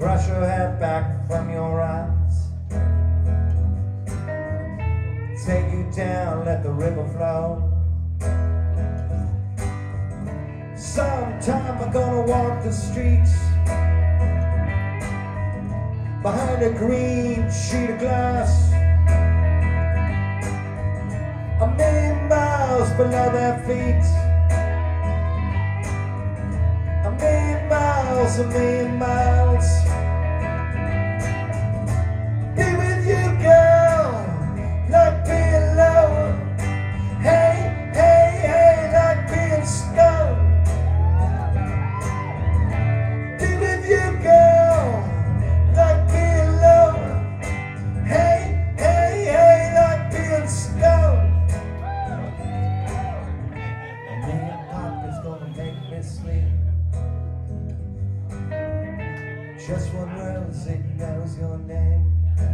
Brush your hair back from your eyes. Take you down, let the river flow. Sometime I'm gonna walk the streets behind a green sheet of glass, a million miles below their feet. A million miles, a million miles. Be with you, girl, like being low. Hey, hey, hey, like being stoned. Be with you, girl, like being low. Hey, hey, hey, like being stoned. A million pop is gonna make me sleep. Just one rose, it knows your name.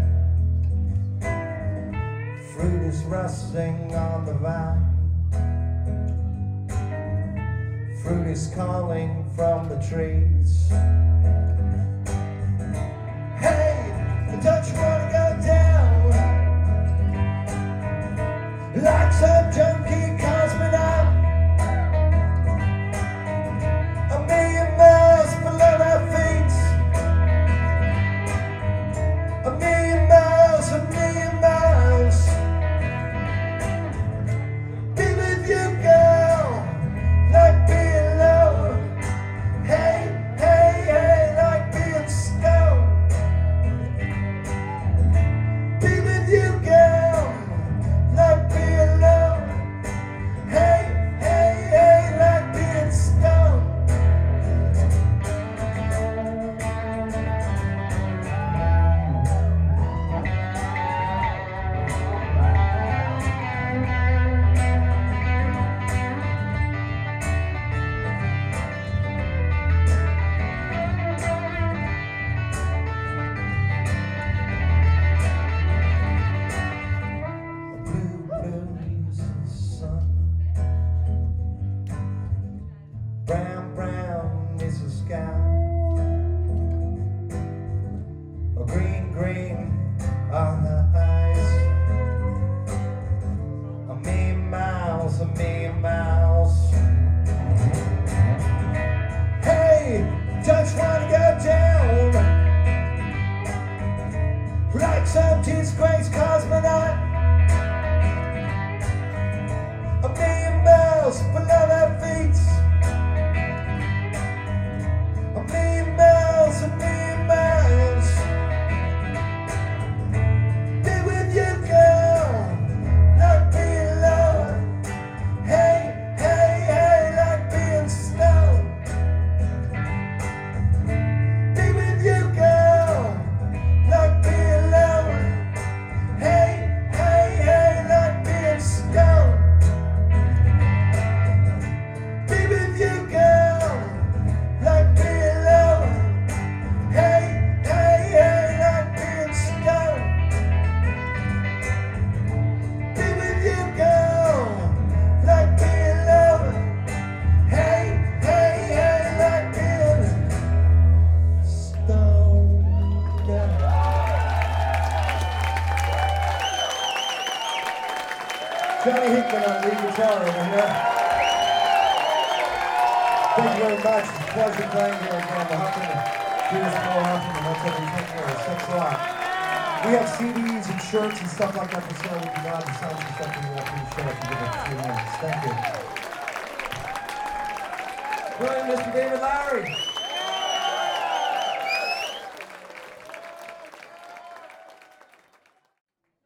Fruit is rusting on the vine. Fruit is calling from the trees. Hey, don't you wanna go down like some junkie cosmonaut? A million miles below our feet. A million miles, a million miles. Be with you, girl, like being low. Hey, hey, hey, like being stoned. Be with you, girl, like being low. Hey, hey, hey, like being stoned. Brown, brown is the sky. Oh, green, green are her eyes. A million miles, a million miles. Hey, don't you wanna go down like some disgraced cosmonaut? A million miles below their feet. A million miles, a million miles. Be with you, girl, like being low. Hey, hey, hey, like being stoned. Be with you, girl, like being low. Hey, hey, hey, like being stoned. Be with you, girl, like being low. Hey, hey, hey, like being stoned. Be with you, girl, like being low. Hey, hey, hey, like being stoned. Johnny Hickman on lead guitar over here. Thank you very much. It's a pleasure playing here again. We'll have to do this more often, and that's everything here. Thanks a lot. We have CDs and shirts and stuff like that for sale. We'd be glad to sign some stuff for you after the show if you give it a few minutes. Thank you. Brilliant, Mr. David Lowery.